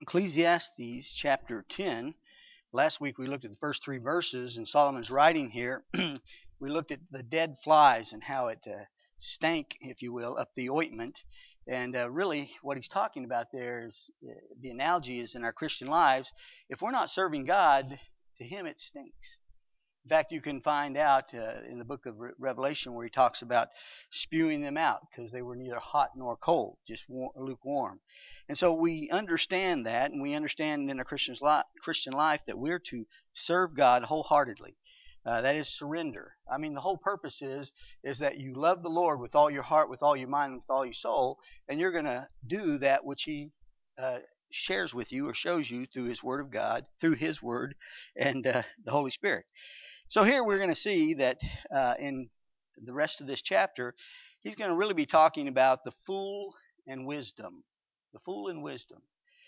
Ecclesiastes chapter 10. Last week we looked at the first three verses in Solomon's writing here. We looked at the dead flies and how it stank, if you will, up the ointment. And really, what he's talking about there is the analogy is in our Christian lives, if we're not serving God, to him it stinks. In fact, you can find out in the book of Revelation where he talks about spewing them out because they were neither hot nor cold, just lukewarm. And so we understand that, and we understand in a Christian life that we're to serve God wholeheartedly. That is surrender. I mean, the whole purpose is that you love the Lord with all your heart, with all your mind, with all your soul, and you're going to do that which He shares with you or shows you through His Word of God, through His Word, and the Holy Spirit. So here we're going to see that in the rest of this chapter, he's going to really be talking about the fool and wisdom. The fool and wisdom.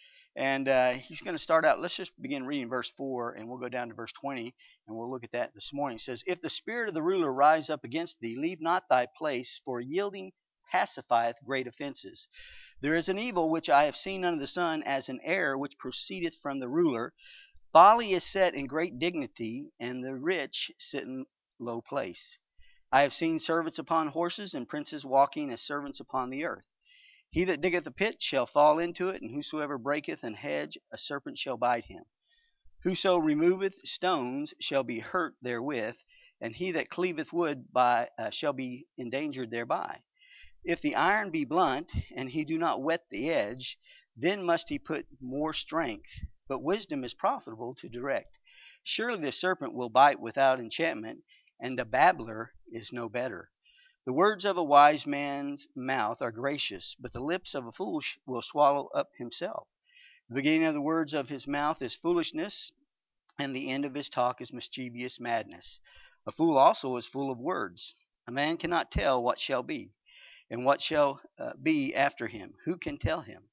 And he's going to start out, let's just begin reading verse 4, and we'll go down to verse 20, and we'll look at that this morning. It says, If the spirit of the ruler rise up against thee, leave not thy place, for yielding pacifieth great offenses. There is an evil which I have seen under the sun, as an error which proceedeth from the ruler. Folly is set in great dignity, and the rich sit in low place. I have seen servants upon horses, and princes walking as servants upon the earth. He that diggeth a pit shall fall into it, and whosoever breaketh an hedge, a serpent shall bite him. Whoso removeth stones shall be hurt therewith, and he that cleaveth wood shall be endangered thereby. If the iron be blunt, and he do not whet the edge, then must he put more strength. But wisdom is profitable to direct. Surely the serpent will bite without enchantment, and a babbler is no better. The words of a wise man's mouth are gracious, but the lips of a fool will swallow up himself. The beginning of the words of his mouth is foolishness, and the end of his talk is mischievous madness. A fool also is full of words. A man cannot tell what shall be, and what shall be after him. Who can tell him?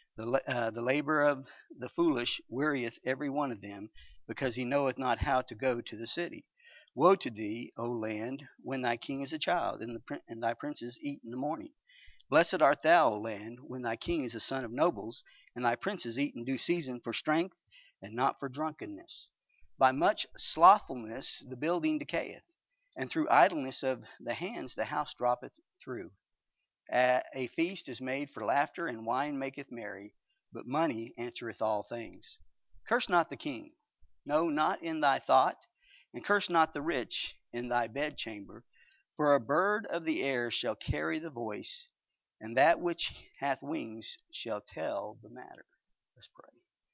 The labor of the foolish wearieth every one of them, because he knoweth not how to go to the city. Woe to thee, O land, when thy king is a child, and thy princes eat in the morning. Blessed art thou, O land, when thy king is a son of nobles, and thy princes eat in due season for strength, and not for drunkenness. By much slothfulness the building decayeth, and through idleness of the hands the house droppeth through. A feast is made for laughter, and wine maketh merry, but money answereth all things. Curse not the king, no, not in thy thought, and curse not the rich in thy bedchamber, for a bird of the air shall carry the voice, and that which hath wings shall tell the matter. Let's pray.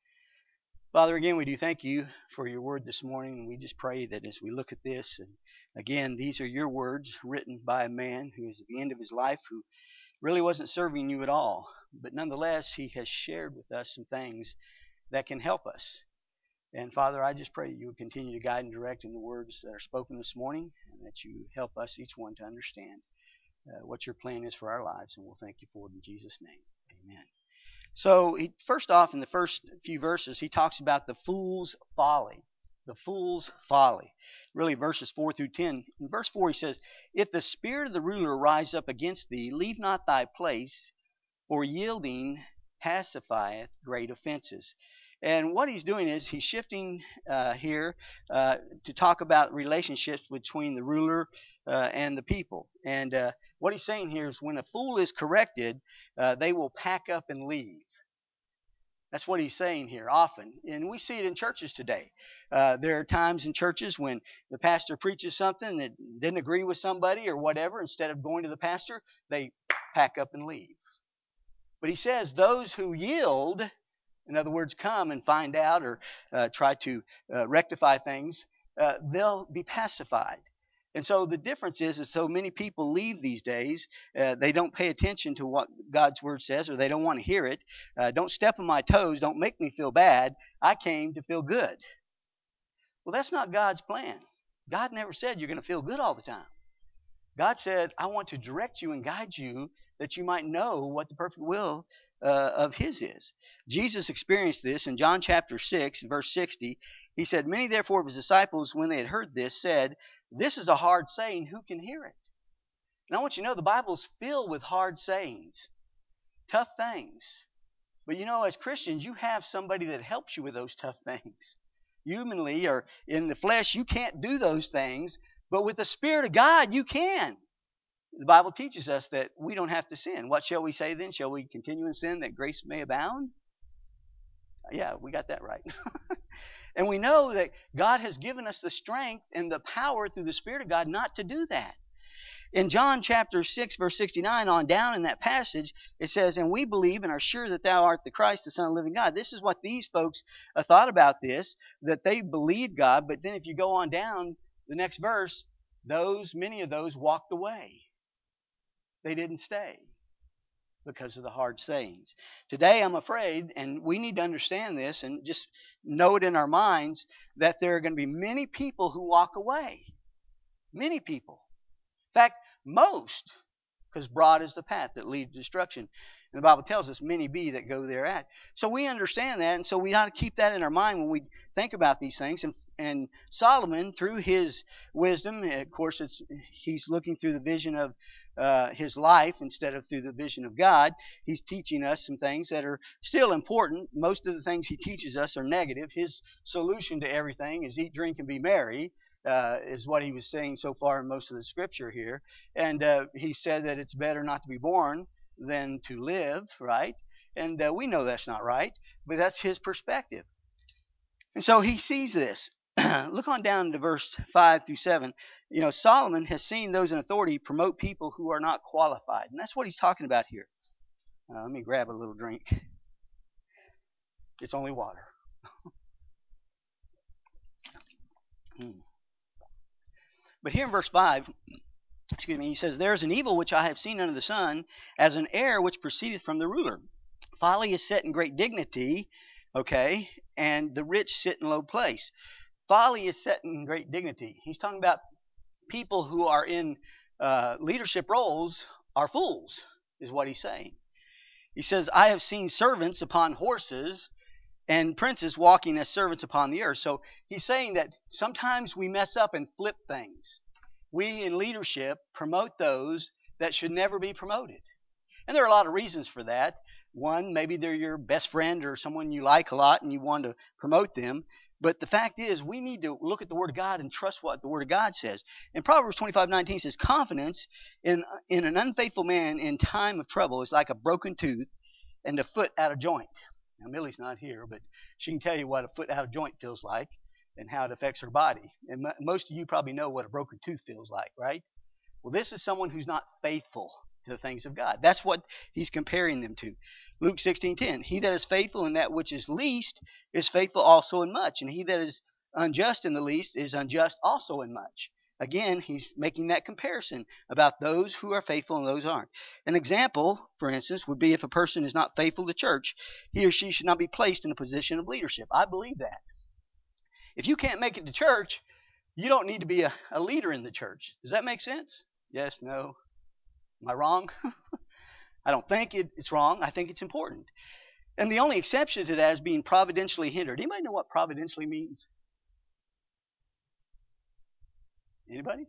Father, again, we do thank you for your word this morning, and we just pray that as we look at this, and again, these are your words written by a man who is at the end of his life, who really wasn't serving you at all. But nonetheless, he has shared with us some things that can help us. And Father, I just pray that you would continue to guide and direct in the words that are spoken this morning, and that you help us each one to understand what your plan is for our lives. And we'll thank you for it in Jesus' name. Amen. So first off, in the first few verses, he talks about the fool's folly. The fool's folly. Really, verses 4 through 10. In verse 4, he says, If the spirit of the ruler rise up against thee, leave not thy place, for yielding pacifieth great offenses. And what he's doing is he's shifting here to talk about relationships between the ruler and the people. And what he's saying here is when a fool is corrected, they will pack up and leave. That's what he's saying here often. And we see it in churches today. There are times in churches when the pastor preaches something that didn't agree with somebody or whatever. Instead of going to the pastor, they pack up and leave. But he says those who yield, in other words, come and find out or try to rectify things, they'll be pacified. And so the difference is so many people leave these days. They don't pay attention to what God's word says, or they don't want to hear it. Don't step on my toes. Don't make me feel bad. I came to feel good. Well, that's not God's plan. God never said you're going to feel good all the time. God said, I want to direct you and guide you that you might know what the perfect will of His is. Jesus experienced this in John chapter 6, verse 60. He said, Many therefore of His disciples, when they had heard this, said, This is a hard saying, who can hear it? And I want you to know the Bible's filled with hard sayings, tough things. But as Christians, you have somebody that helps you with those tough things. Humanly or in the flesh, you can't do those things, but with the Spirit of God, you can. The Bible teaches us that we don't have to sin. What shall we say then? Shall we continue in sin that grace may abound? Yeah, we got that right. And we know that God has given us the strength and the power through the Spirit of God not to do that. In John chapter 6, verse 69 on down in that passage, it says, "And we believe and are sure that thou art the Christ, the Son of the living God." This is what these folks thought about this, that they believed God. But then if you go on down the next verse, many of those walked away. They didn't stay because of the hard sayings. Today, I'm afraid, and we need to understand this and just know it in our minds, that there are going to be many people who walk away. Many people. In fact, most, because broad is the path that leads to destruction. And the Bible tells us, many be that go thereat. So we understand that, and so we ought to keep that in our mind when we think about these things. And Solomon, through his wisdom, of course, he's looking through the vision of his life instead of through the vision of God. He's teaching us some things that are still important. Most of the things he teaches us are negative. His solution to everything is eat, drink, and be merry. Is what he was saying so far in most of the scripture here. And he said that it's better not to be born than to live, right? And we know that's not right, but that's his perspective. And so he sees this. Look on down to verse 5 through 7. Solomon has seen those in authority promote people who are not qualified. And that's what he's talking about here. Let me grab a little drink. It's only water. But here in verse 5, he says, "There is an evil which I have seen under the sun, as an heir which proceedeth from the ruler. Folly is set in great dignity, okay, and the rich sit in low place." Folly is set in great dignity. He's talking about people who are in leadership roles are fools, is what he's saying. He says, "I have seen servants upon horses and princes walking as servants upon the earth." So he's saying that sometimes we mess up and flip things. We in leadership promote those that should never be promoted. And there are a lot of reasons for that. One, maybe they're your best friend or someone you like a lot and you want to promote them. But the fact is, we need to look at the Word of God and trust what the Word of God says. In Proverbs 25:19 says, "Confidence in an unfaithful man in time of trouble is like a broken tooth and a foot out of joint." Now, Millie's not here, but she can tell you what a foot out of joint feels like and how it affects her body. And most of you probably know what a broken tooth feels like, right? Well, this is someone who's not faithful to the things of God. That's what he's comparing them to. Luke 16:10, "He that is faithful in that which is least is faithful also in much, and he that is unjust in the least is unjust also in much." Again, he's making that comparison about those who are faithful and those aren't. An example, for instance, would be if a person is not faithful to church, he or she should not be placed in a position of leadership. I believe that. If you can't make it to church, you don't need to be a leader in the church. Does that make sense? Yes, no. Am I wrong? I don't think it's wrong. I think it's important. And the only exception to that is being providentially hindered. Anybody know what providentially means? Anybody?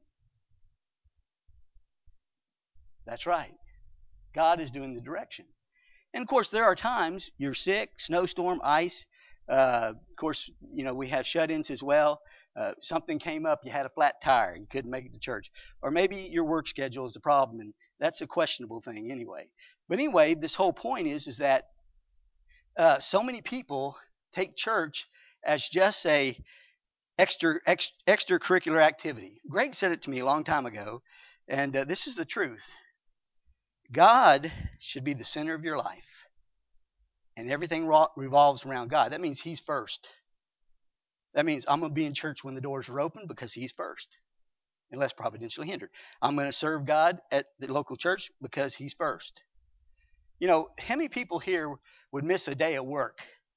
That's right. God is doing the direction. And of course, there are times you're sick, snowstorm, ice. Of course, we have shut-ins as well. Something came up, you had a flat tire, you couldn't make it to church. Or maybe your work schedule is a problem, and that's a questionable thing anyway. But anyway, this whole point is that so many people take church as just a extracurricular activity. Greg said it to me a long time ago, and this is the truth. God should be the center of your life, and everything revolves around God. That means He's first. That means I'm going to be in church when the doors are open because He's first, unless providentially hindered. I'm going to serve God at the local church because He's first. How many people here would miss a day at work?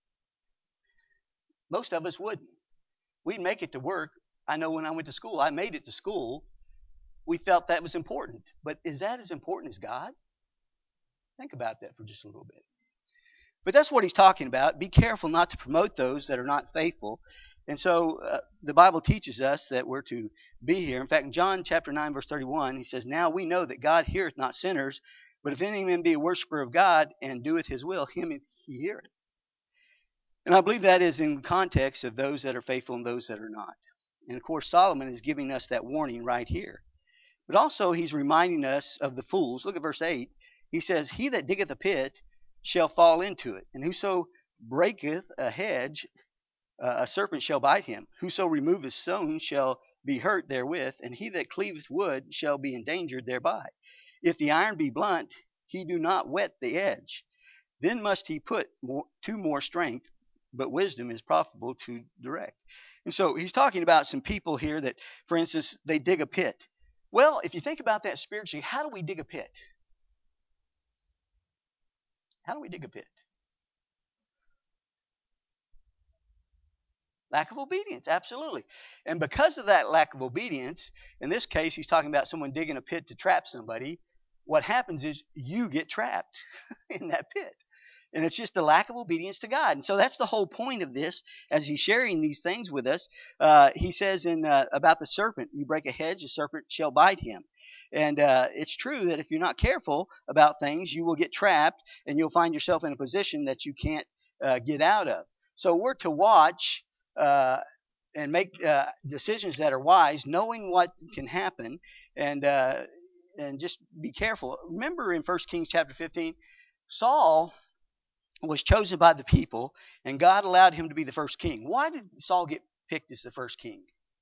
Most of us wouldn't. We'd make it to work. I know when I went to school, I made it to school. We felt that was important. But is that as important as God? Think about that for just a little bit. But that's what he's talking about. Be careful not to promote those that are not faithful. And so the Bible teaches us that we're to be here. In fact, in John chapter 9, verse 31, he says, "Now we know that God heareth not sinners, but if any man be a worshiper of God and doeth his will, him You hear it. And I believe that is in context of those that are faithful and those that are not. And of course, Solomon is giving us that warning right here. But also, he's reminding us of the fools. Look at verse 8. He says, He that diggeth a pit shall fall into it, and whoso breaketh a hedge, a serpent shall bite him. Whoso removeth stone shall be hurt therewith, and he that cleaveth wood shall be endangered thereby. If the iron be blunt, he do not whet the edge. Then must he put to more strength, but wisdom is profitable to direct. And so he's talking about some people here that, for instance, they dig a pit. Well, if you think about that spiritually, how do we dig a pit? How do we dig a pit? Lack of obedience, absolutely. And because of that lack of obedience, in this case, he's talking about someone digging a pit to trap somebody. What happens is you get trapped in that pit. And it's just a lack of obedience to God. And so that's the whole point of this as he's sharing these things with us. He says in about the serpent, you break a hedge, the serpent shall bite him. And it's true that if you're not careful about things, you will get trapped and you'll find yourself in a position that you can't get out of. So we're to watch and make decisions that are wise, knowing what can happen, and just be careful. Remember in 1 Kings chapter 15, Saul was chosen by the people, and God allowed him to be the first king. Why did Saul get picked as the first king?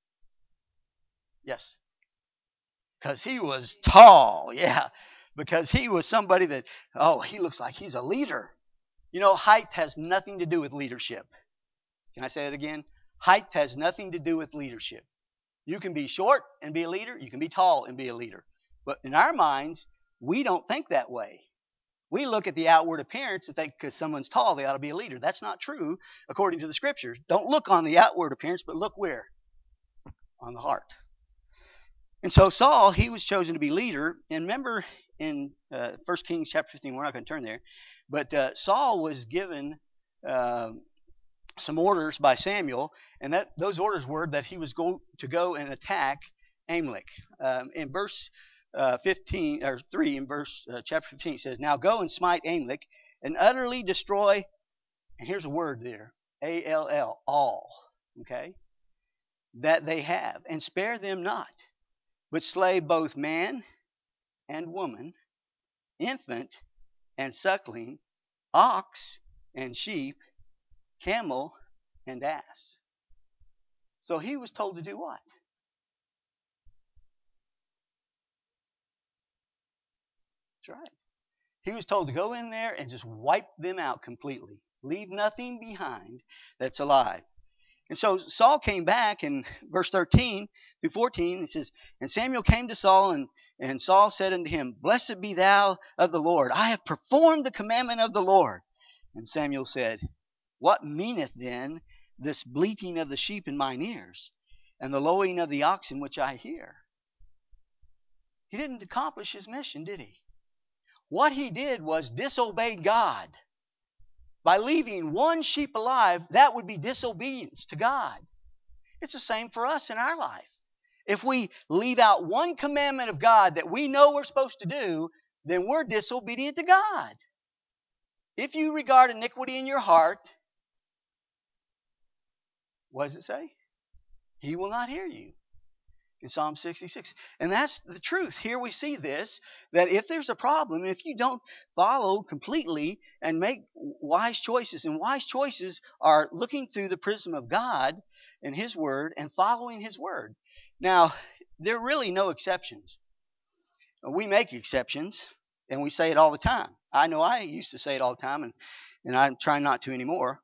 Yes. Because he was tall. Yeah. Because he was somebody that, oh, he looks like he's a leader. You know, height has nothing to do with leadership. Can I say it again? Height has nothing to do with leadership. You can be short and be a leader. You can be tall and be a leader. But in our minds, we don't think that way. We look at the outward appearance and think because someone's tall, they ought to be a leader. That's not true according to the scriptures. Don't look on the outward appearance, but look where? On the heart. And so Saul, he was chosen to be leader. And remember in 1 Kings chapter 15, we're not going to turn there, but Saul was given some orders by Samuel, and those orders were that he was to go and attack Amalek. In verse 15 or 3 in verse chapter 15 it says, "Now go and smite Amalek and utterly destroy," and here's a word there, all, okay, "that they have, and spare them not, but slay both man and woman, infant and suckling, ox and sheep, camel and ass." So he was told to do what? That's right. He was told to go in there and just wipe them out completely. Leave nothing behind that's alive. And so Saul came back in verse 13 through 14. It says, "And Samuel came to Saul, and Saul said unto him, Blessed be thou of the Lord. I have performed the commandment of the Lord. And Samuel said, What meaneth then this bleating of the sheep in mine ears, and the lowing of the oxen which I hear?" He didn't accomplish his mission, did he? What he did was disobeyed God. By leaving one sheep alive, that would be disobedience to God. It's the same for us in our life. If we leave out one commandment of God that we know we're supposed to do, then we're disobedient to God. If you regard iniquity in your heart, what does it say? He will not hear you. In Psalm 66. And that's the truth. Here we see this, that if there's a problem, if you don't follow completely and make wise choices, and wise choices are looking through the prism of God and His Word and following His Word. Now, there are really no exceptions. We make exceptions, and we say it all the time. I know I used to say it all the time, and I'm trying not to anymore.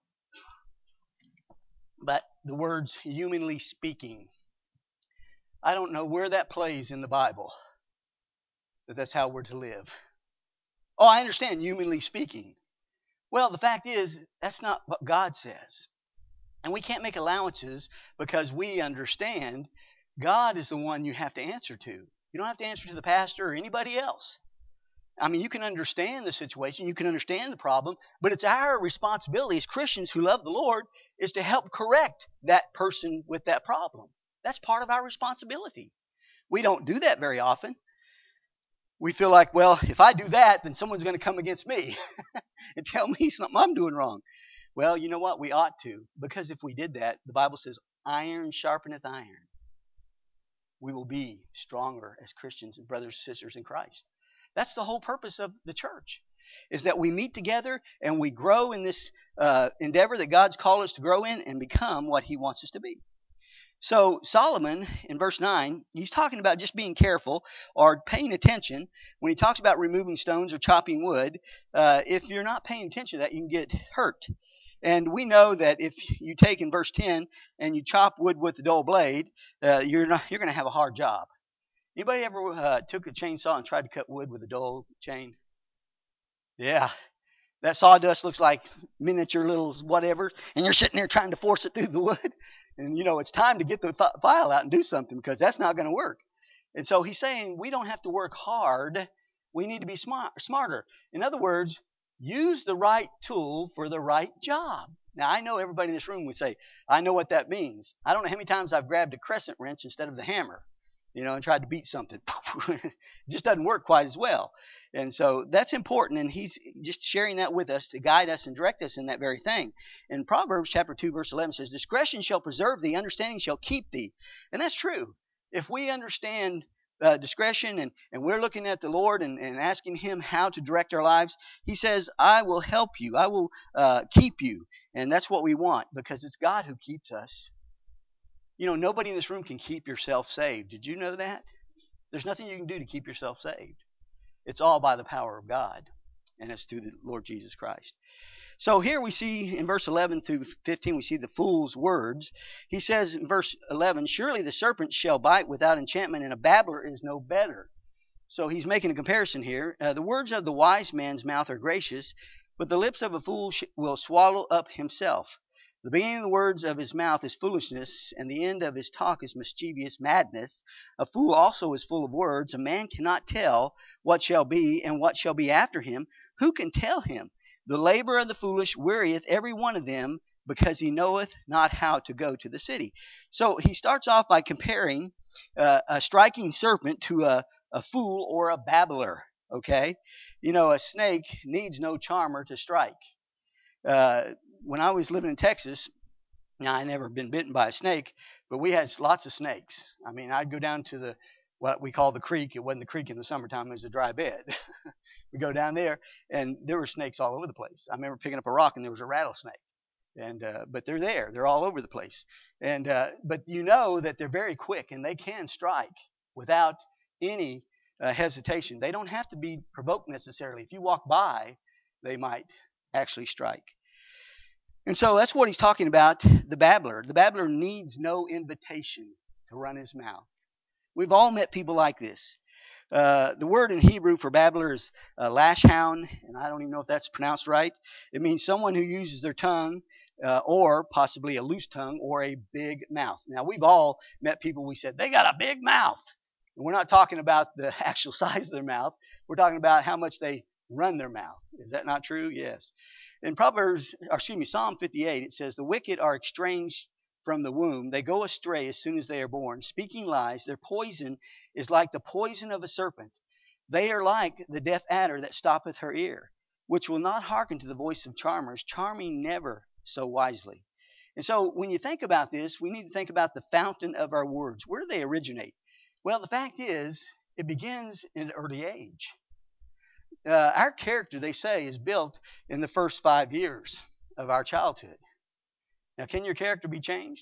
But the words humanly speaking, I don't know where that plays in the Bible, that that's how we're to live. Oh, I understand, humanly speaking. Well, the fact is, that's not what God says. And we can't make allowances because we understand God is the one you have to answer to. You don't have to answer to the pastor or anybody else. I mean, you can understand the situation, you can understand the problem, but it's our responsibility as Christians who love the Lord is to help correct that person with that problem. That's part of our responsibility. We don't do that very often. We feel like, well, if I do that, then someone's going to come against me and tell me something I'm doing wrong. Well, you know what? We ought to, because if we did that, the Bible says, iron sharpeneth iron. We will be stronger as Christians and brothers and sisters in Christ. That's the whole purpose of the church, is that we meet together and we grow in this endeavor that God's called us to grow in and become what He wants us to be. So Solomon in verse 9, he's talking about just being careful or paying attention. When he talks about removing stones or chopping wood, if you're not paying attention to that, you can get hurt. And we know that if you take in verse 10 and you chop wood with a dull blade, you're going to have a hard job. Anybody ever took a chainsaw and tried to cut wood with a dull chain? Yeah, that sawdust looks like miniature little whatever, and you're sitting there trying to force it through the wood. And it's time to get the file out and do something because that's not going to work. And so he's saying we don't have to work hard. We need to be smarter. In other words, use the right tool for the right job. Now, I know everybody in this room would say, I know what that means. I don't know how many times I've grabbed a crescent wrench instead of the hammer, and tried to beat something. It just doesn't work quite as well. And so that's important, and he's just sharing that with us to guide us and direct us in that very thing. In Proverbs chapter 2, verse 11 says, discretion shall preserve thee, understanding shall keep thee. And that's true. If we understand discretion and we're looking at the Lord and asking Him how to direct our lives, He says, I will help you. I will keep you. And that's what we want because it's God who keeps us. Nobody in this room can keep yourself saved. Did you know that? There's nothing you can do to keep yourself saved. It's all by the power of God, and it's through the Lord Jesus Christ. So here we see in verse 11 through 15, we see the fool's words. He says in verse 11, surely the serpent shall bite without enchantment, and a babbler is no better. So he's making a comparison here. The words of the wise man's mouth are gracious, but the lips of a fool will swallow up himself. The beginning of the words of his mouth is foolishness, and the end of his talk is mischievous madness. A fool also is full of words. A man cannot tell what shall be and what shall be after him. Who can tell him? The labor of the foolish wearieth every one of them, because he knoweth not how to go to the city. So he starts off by comparing a striking serpent to a fool or a babbler. Okay, a snake needs no charmer to strike. When I was living in Texas, now I never been bitten by a snake, but we had lots of snakes. I mean, I'd go down to what we call the creek. It wasn't the creek in the summertime; it was a dry bed. We go down there, and there were snakes all over the place. I remember picking up a rock, and there was a rattlesnake. And but they're there; they're all over the place. And but that they're very quick, and they can strike without any hesitation. They don't have to be provoked necessarily. If you walk by, they might actually strike. And so that's what he's talking about, the babbler. The babbler needs no invitation to run his mouth. We've all met people like this. The word in Hebrew for babbler is lashhound, and I don't even know if that's pronounced right. It means someone who uses their tongue, or possibly a loose tongue, or a big mouth. Now, we've all met people we said, they got a big mouth. And we're not talking about the actual size of their mouth. We're talking about how much they run their mouth. Is that not true? Yes. In Psalm 58, it says, the wicked are estranged from the womb. They go astray as soon as they are born, speaking lies. Their poison is like the poison of a serpent. They are like the deaf adder that stoppeth her ear, which will not hearken to the voice of charmers, charming never so wisely. And so when you think about this, we need to think about the fountain of our words. Where do they originate? Well, the fact is, it begins in an early age. Our character, they say, is built in the first 5 years of our childhood. Now, can your character be changed?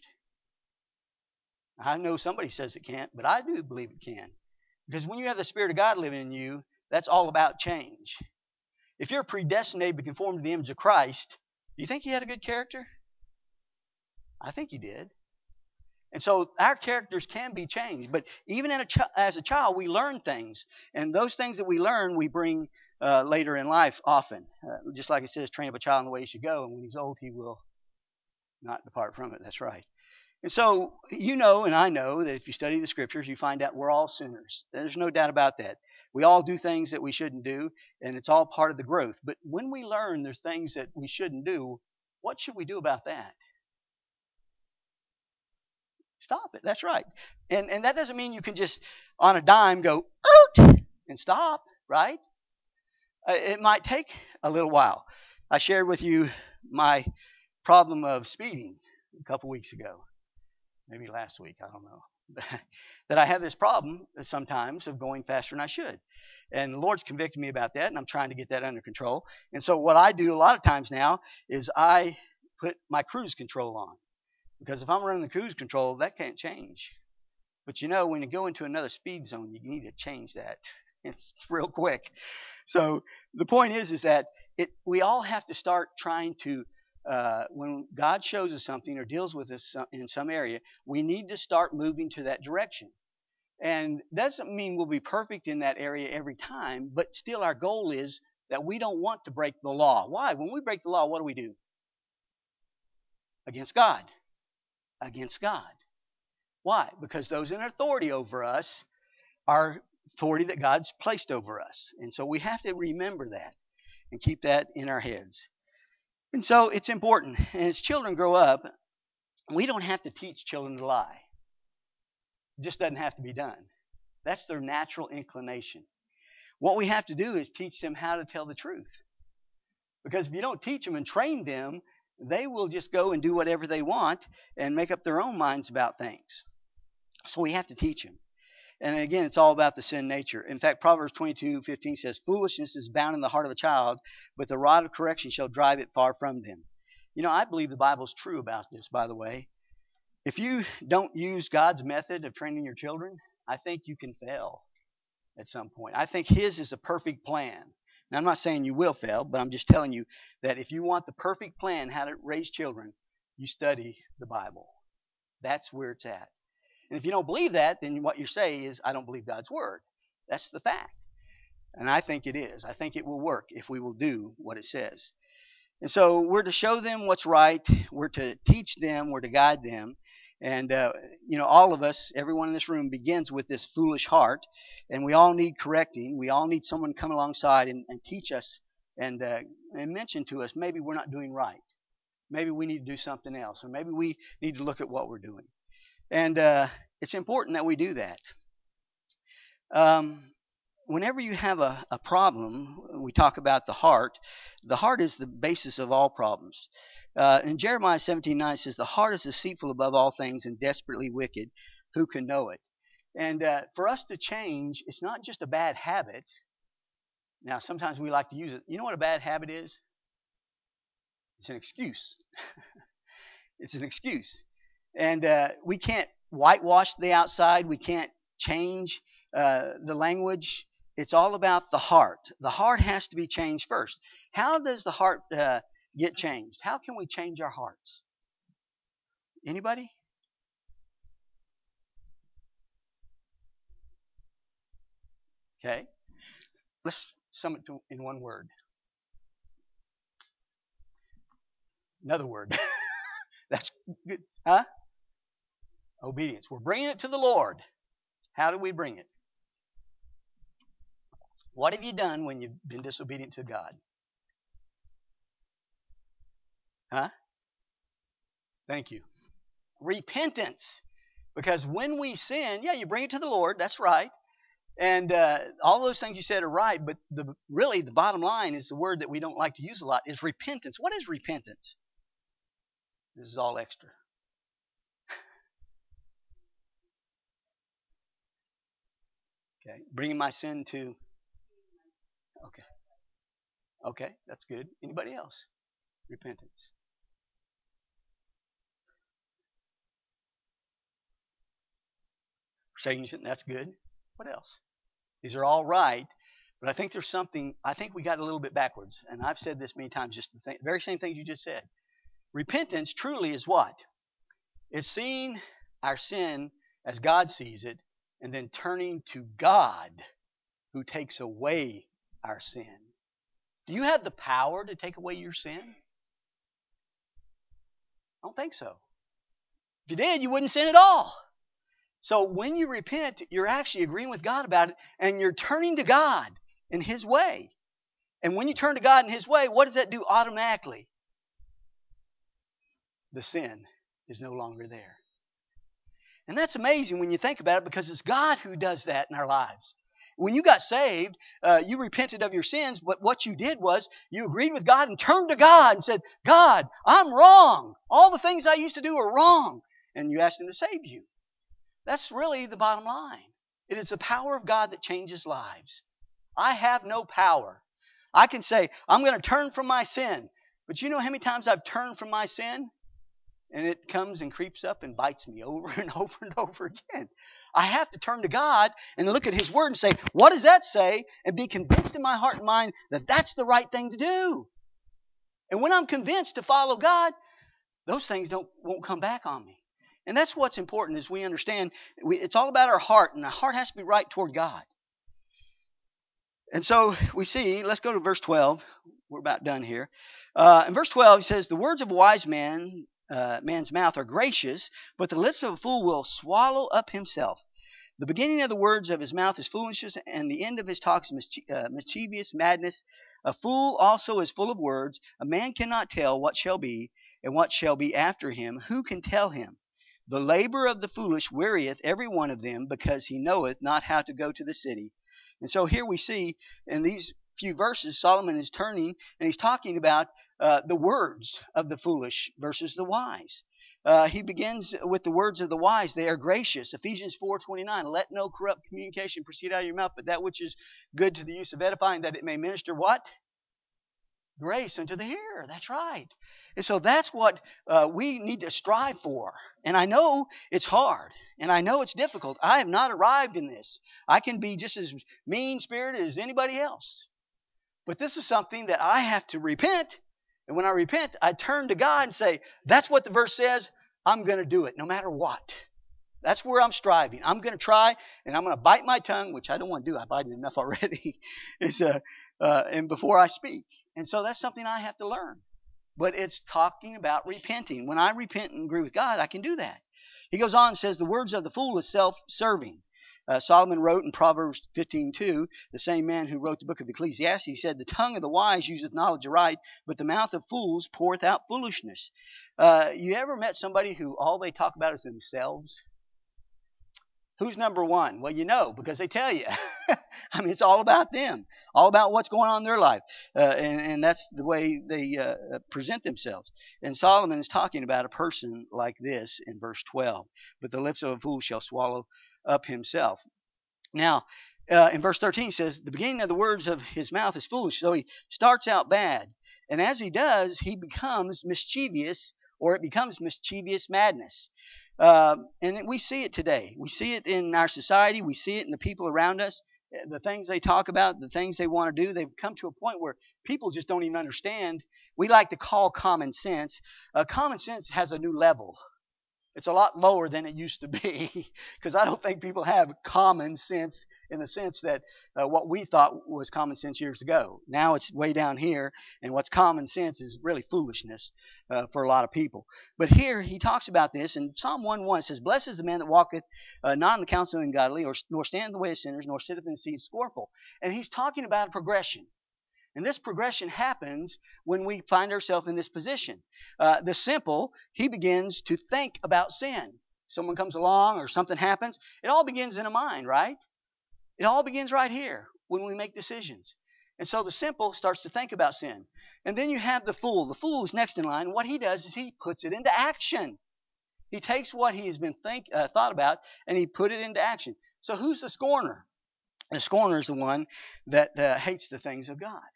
I know somebody says it can't, but I do believe it can. Because when you have the Spirit of God living in you, that's all about change. If you're predestinated to conform to the image of Christ, do you think he had a good character? I think he did. And so our characters can be changed. But even as a child, we learn things. And those things that we learn, we bring later in life often. Just like it says, train up a child in the way he should go, and when he's old, he will not depart from it. That's right. And so and I know that if you study the Scriptures, you find out we're all sinners. There's no doubt about that. We all do things that we shouldn't do, and it's all part of the growth. But when we learn there's things that we shouldn't do, what should we do about that? Stop it. That's right. And that doesn't mean you can just on a dime go, oot! and stop, right? It might take a little while. I shared with you my problem of speeding a couple weeks ago, maybe last week, I don't know. That I have this problem sometimes of going faster than I should. And the Lord's convicted me about that, and I'm trying to get that under control. And so, what I do a lot of times now is I put my cruise control on. Because if I'm running the cruise control, that can't change. But when you go into another speed zone, you need to change that. It's real quick. So the point is that we all have to start trying to when God shows us something or deals with us in some area, we need to start moving to that direction. And doesn't mean we'll be perfect in that area every time, but still our goal is that we don't want to break the law. Why? When we break the law, what do? Against God. Against God. Why? Because those in authority over us are authority that God's placed over us. And so we have to remember that and keep that in our heads. And so it's important. And as children grow up, we don't have to teach children to lie. It just doesn't have to be done. That's their natural inclination. What we have to do is teach them how to tell the truth. Because if you don't teach them and train them, they will just go and do whatever they want and make up their own minds about things. So we have to teach them. And again, it's all about the sin nature. In fact, Proverbs 22:15 says, "Foolishness is bound in the heart of a child, but the rod of correction shall drive it far from them." I believe the Bible's true about this, by the way. If you don't use God's method of training your children, I think you can fail at some point. I think His is a perfect plan. Now, I'm not saying you will fail, but I'm just telling you that if you want the perfect plan how to raise children, you study the Bible. That's where it's at. And if you don't believe that, then what you're saying is, I don't believe God's Word. That's the fact. And I think it is. I think it will work if we will do what it says. And so we're to show them what's right. We're to teach them. We're to guide them. And, all of us, everyone in this room begins with this foolish heart. And we all need correcting. We all need someone to come alongside and teach us and mention to us maybe we're not doing right. Maybe we need to do something else. Or maybe we need to look at what we're doing. And it's important that we do that. Whenever you have a problem, we talk about the heart. The heart is the basis of all problems. In Jeremiah 17:9 says, "The heart is deceitful above all things and desperately wicked. Who can know it?" And for us to change, it's not just a bad habit. Now, sometimes we like to use it. You know what a bad habit is? It's an excuse. It's an excuse. And we can't whitewash the outside. We can't change the language. It's all about the heart. The heart has to be changed first. How does the heart get changed? How can we change our hearts? Anybody? Okay. Let's sum it in one word. Another word. That's good. Huh? Obedience. We're bringing it to the Lord. How do we bring it? What have you done when you've been disobedient to God? Huh? Thank you. Repentance. Because when we sin, yeah, you bring it to the Lord. That's right. And all those things you said are right. But really, the bottom line is the word that we don't like to use a lot is repentance. What is repentance? This is all extra. Okay. Bringing my sin to. Okay. Okay. That's good. Anybody else? Repentance. Saying that's good. What else? These are all right. But I think there's something, I think we got a little bit backwards. And I've said this many times, just the very same thing you just said. Repentance truly is what? It's seeing our sin as God sees it and then turning to God who takes away our sin. Do you have the power to take away your sin? I don't think so. If you did, you wouldn't sin at all. So when you repent, you're actually agreeing with God about it and you're turning to God in His way. And when you turn to God in His way, what does that do automatically? The sin is no longer there. And that's amazing when you think about it because it's God who does that in our lives. When you got saved, you repented of your sins, but what you did was you agreed with God and turned to God and said, God, I'm wrong. All the things I used to do are wrong. And you asked Him to save you. That's really the bottom line. It is the power of God that changes lives. I have no power. I can say, I'm going to turn from my sin. But you know how many times I've turned from my sin? And it comes and creeps up and bites me over and over and over again. I have to turn to God and look at His Word and say, what does that say? And be convinced in my heart and mind that that's the right thing to do. And when I'm convinced to follow God, those things won't come back on me. And that's what's important is we understand it's all about our heart, and the heart has to be right toward God. And so we see, let's go to verse 12. We're about done here. In verse 12, he says, the words of a wise man's mouth are gracious, but the lips of a fool will swallow up himself. The beginning of the words of his mouth is foolishness, and the end of his talk is mischievous madness. A fool also is full of words. A man cannot tell what shall be, and what shall be after him. Who can tell him? The labor of the foolish wearieth every one of them, because he knoweth not how to go to the city. And so here we see in these few verses, Solomon is turning and he's talking about the words of the foolish versus the wise. He begins with the words of the wise. They are gracious. Ephesians 4:29. Let no corrupt communication proceed out of your mouth, but that which is good to the use of edifying, that it may minister what? Grace unto the hearer. That's right. And so that's what we need to strive for. And I know it's hard. And I know it's difficult. I have not arrived in this. I can be just as mean-spirited as anybody else. But this is something that I have to repent. And when I repent, I turn to God and say, that's what the verse says. I'm going to do it no matter what. That's where I'm striving. I'm going to try, and I'm going to bite my tongue, which I don't want to do. I bite it enough already. And before I speak. And so that's something I have to learn. But it's talking about repenting. When I repent and agree with God, I can do that. He goes on and says, the words of the fool is self-serving. Solomon wrote in Proverbs 15:2, the same man who wrote the book of Ecclesiastes, said, the tongue of the wise useth knowledge aright, but the mouth of fools poureth out foolishness. You ever met somebody who all they talk about is themselves? Who's number one? Well, you know, because they tell you. I mean, it's all about them, all about what's going on in their life. And that's the way they present themselves. And Solomon is talking about a person like this in verse 12. But the lips of a fool shall swallow up himself. Now, in verse 13, he says, the beginning of the words of his mouth is foolish. So he starts out bad. And as he does, he becomes mischievous, or it becomes mischievous madness. And we see it today. We see it in our society. We see it in the people around us. The things they talk about, the things they want to do, they've come to a point where people just don't even understand. We like to call common sense. Common sense has a new level. It's a lot lower than it used to be because I don't think people have common sense in the sense that what we thought was common sense years ago. Now it's way down here, and what's common sense is really foolishness for a lot of people. But here he talks about this in Psalm 1:1. It says, blessed is the man that walketh not in the counsel of the ungodly, nor standeth in the way of sinners, nor sitteth in the seat of scornful. And he's talking about a progression. And this progression happens when we find ourselves in this position. The simple, he begins to think about sin. Someone comes along or something happens. It all begins in a mind, right? It all begins right here when we make decisions. And so the simple starts to think about sin. And then you have the fool. The fool is next in line. What he does is he puts it into action. He takes what he has been thought about and he put it into action. So who's the scorner? The scorner is the one that hates the things of God.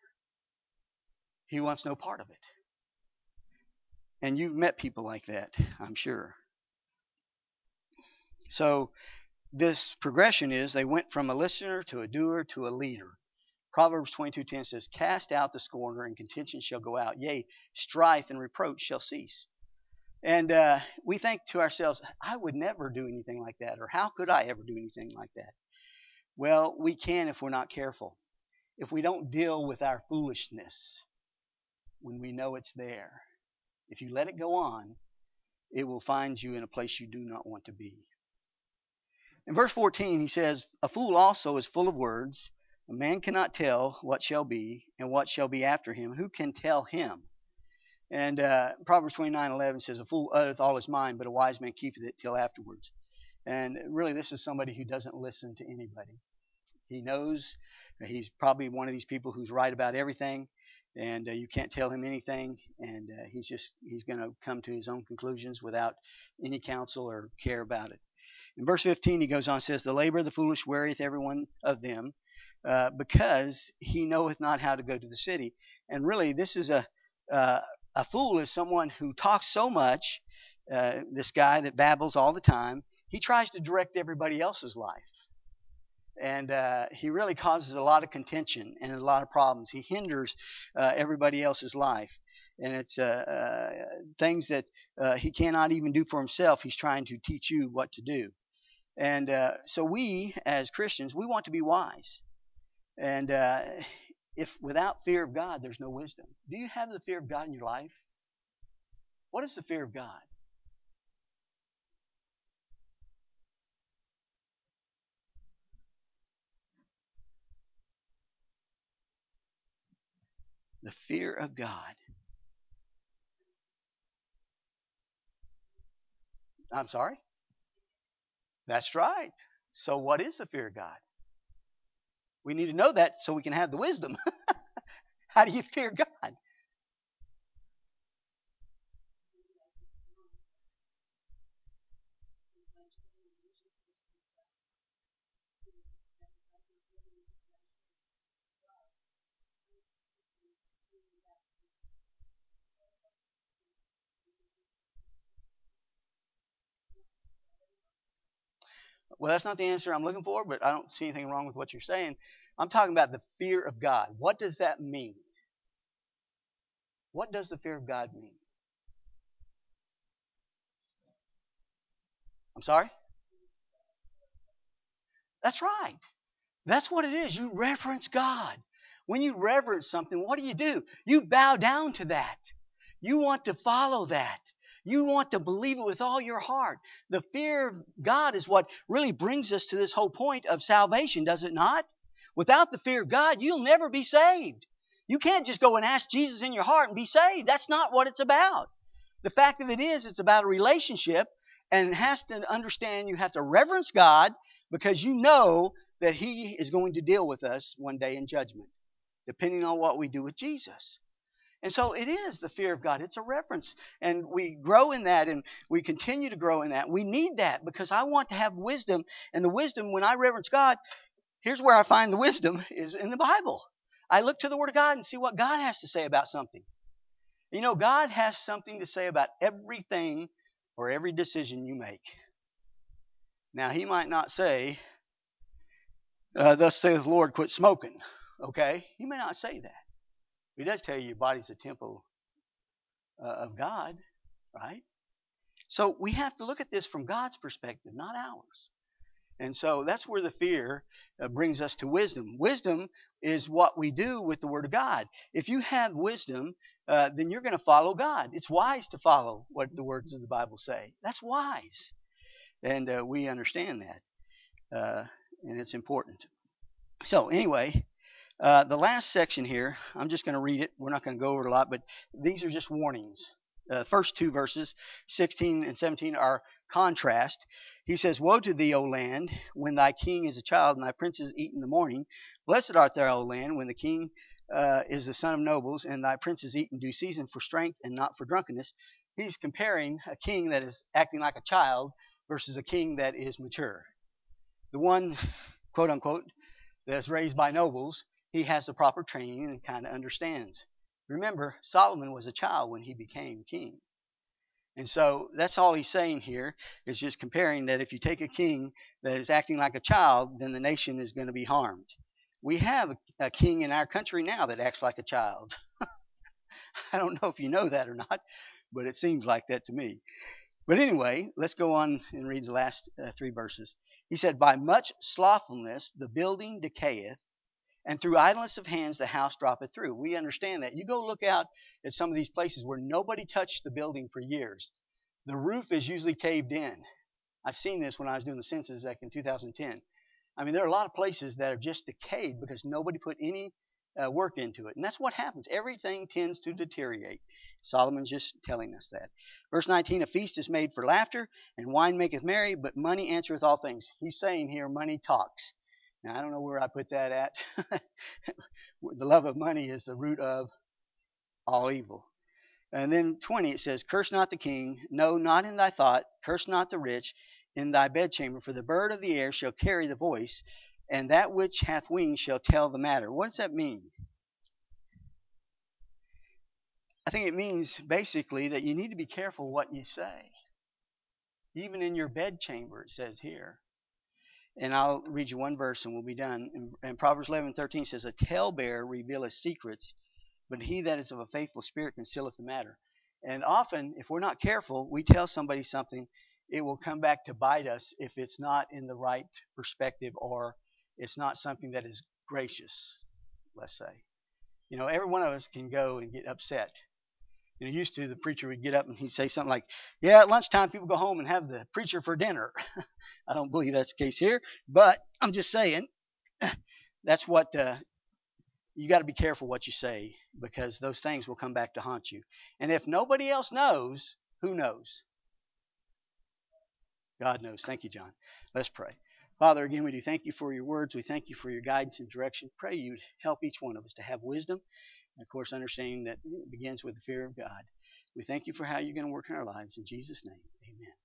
He wants no part of it. And you've met people like that, I'm sure. So this progression is they went from a listener to a doer to a leader. Proverbs 22:10 says, cast out the scorner and contention shall go out. Yea, strife and reproach shall cease. And we think to ourselves, I would never do anything like that. Or how could I ever do anything like that? Well, we can if we're not careful. If we don't deal with our foolishness when we know it's there. If you let it go on, it will find you in a place you do not want to be. In verse 14, he says, a fool also is full of words. A man cannot tell what shall be, and what shall be after him. Who can tell him? And Proverbs 29:11 says, a fool uttereth all his mind, but a wise man keepeth it till afterwards. And really, this is somebody who doesn't listen to anybody. He knows he's probably one of these people who's right about everything, and you can't tell him anything, and he's going to come to his own conclusions without any counsel or care about it. In verse 15, he goes on and says, "The labor of the foolish wearieth every one of them, because he knoweth not how to go to the city." And really, this is a fool is someone who talks so much. This guy that babbles all the time, he tries to direct everybody else's life. And he really causes a lot of contention and a lot of problems. He hinders everybody else's life. And it's things that he cannot even do for himself. He's trying to teach you what to do. And so we, as Christians, we want to be wise. And if without fear of God, there's no wisdom. Do you have the fear of God in your life? What is the fear of God? The fear of God. I'm sorry? That's right. So what is the fear of God? We need to know that so we can have the wisdom. How do you fear God? Well, that's not the answer I'm looking for, but I don't see anything wrong with what you're saying. I'm talking about the fear of God. What does that mean? What does the fear of God mean? I'm sorry? That's right. That's what it is. You reverence God. When you reverence something, what do? You bow down to that. You want to follow that. You want to believe it with all your heart. The fear of God is what really brings us to this whole point of salvation, does it not? Without the fear of God, you'll never be saved. You can't just go and ask Jesus in your heart and be saved. That's not what it's about. The fact of it is, it's about a relationship, and it has to understand you have to reverence God because you know that He is going to deal with us one day in judgment, depending on what we do with Jesus. And so it is the fear of God. It's a reverence. And we grow in that and we continue to grow in that. We need that because I want to have wisdom. And the wisdom, when I reverence God, here's where I find the wisdom is in the Bible. I look to the Word of God and see what God has to say about something. You know, God has something to say about everything or every decision you make. Now, He might not say, thus saith the Lord, quit smoking. Okay? He may not say that. He does tell you your body's a temple of God, right? So we have to look at this from God's perspective, not ours. And so that's where the fear brings us to wisdom. Wisdom is what we do with the Word of God. If you have wisdom, then you're going to follow God. It's wise to follow what the words of the Bible say. That's wise. And we understand that. And it's important. So, anyway, the last section here, I'm just going to read it. We're not going to go over it a lot, but these are just warnings. The first two verses, 16 and 17, are contrast. He says, "Woe to thee, O land, when thy king is a child and thy princes eat in the morning. Blessed art thou, O land, when the king is the son of nobles and thy princes eat in due season for strength and not for drunkenness." He's comparing a king that is acting like a child versus a king that is mature. The one, quote unquote, that's raised by nobles, he has the proper training and kind of understands. Remember, Solomon was a child when he became king. And so that's all he's saying here is just comparing that if you take a king that is acting like a child, then the nation is going to be harmed. We have a king in our country now that acts like a child. I don't know if you know that or not, but it seems like that to me. But anyway, let's go on and read the last three verses. He said, "By much slothfulness the building decayeth, and through idleness of hands the house droppeth through." We understand that. You go look out at some of these places where nobody touched the building for years. The roof is usually caved in. I've seen this when I was doing the census back in 2010. I mean, there are a lot of places that are just decayed because nobody put any work into it. And that's what happens. Everything tends to deteriorate. Solomon's just telling us that. Verse 19, "A feast is made for laughter, and wine maketh merry, but money answereth all things." He's saying here, money talks. Now, I don't know where I put that at. The love of money is the root of all evil. And then 20, it says, curse not the king, no, not in thy thought, curse not the rich in thy bedchamber, for the bird of the air shall carry the voice, and that which hath wings shall tell the matter. What does that mean? I think it means basically that you need to be careful what you say. Even in your bedchamber, it says here. And I'll read you one verse and we'll be done. And Proverbs 11:13 says, a talebearer revealeth secrets, but he that is of a faithful spirit concealeth the matter. And often, if we're not careful, we tell somebody something, it will come back to bite us if it's not in the right perspective or it's not something that is gracious, let's say. Every one of us can go and get upset. Used to, the preacher would get up and he'd say something like, yeah, at lunchtime people go home and have the preacher for dinner. I don't believe that's the case here, but I'm just saying that's what you got to be careful what you say because those things will come back to haunt you. And if nobody else knows, who knows? God knows. Thank you, John. Let's pray. Father, again, we do thank you for your words. We thank you for your guidance and direction. Pray you'd help each one of us to have wisdom and, of course, understanding that begins with the fear of God. We thank you for how you're going to work in our lives. In Jesus' name, amen.